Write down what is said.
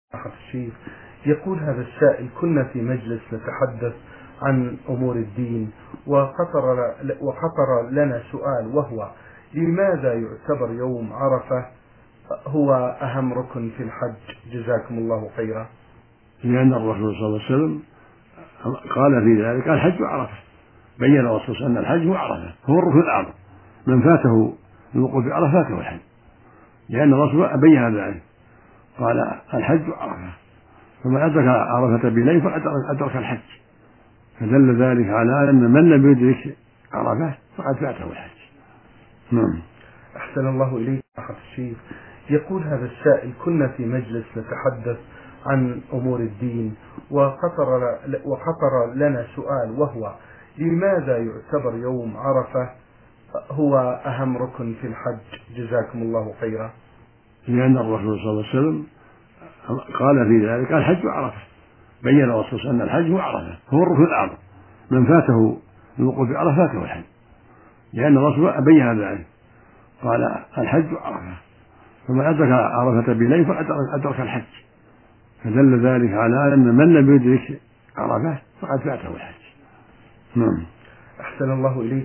الشيخ، يقول هذا السائل: كنا في مجلس نتحدث عن أمور الدين وخطر لنا سؤال، وهو: لماذا يعتبر يوم عرفة هو أهم ركن في الحج؟ جزاكم الله خيرا. لأن الرسول صلى الله عليه وسلم قال في ذلك: الحج عرفة. بين الرسول أن الحج هو عرفة، هو الركن الأعظم، من فاته الوقوف بعرفة فاته الحج، لأن الرسول بين ذلك قال: الحج عرفة، فمن أدرك عرفة بليل فقد أدرك الحج، فدل ذلك على أن من لم يدرك عرفة فقد فاته الحج. نعم. أحسن الله إليك الشيخ، يقول هذا السائل: كنا في مجلس نتحدث عن أمور الدين وخطر لنا سؤال، وهو: لماذا يعتبر يوم عرفة هو أهم ركن في الحج؟ جزاكم الله خيرا. لأن الرسول صلى الله عليه وسلم قال في ذلك: الحج عرفة. بين الرسول أن الحج هو عرفة، هو الركن الأعظم، من فاته الوقوف بعرفة فاته الحج، لأن الرسول بين ذلك قال: الحج عرفة، فمن أدرك عرفة بليل فقد أدرك الحج، فدل ذلك على أن من لم يدرك عرفة فقد فاته الحج. نعم. أحسن الله إليك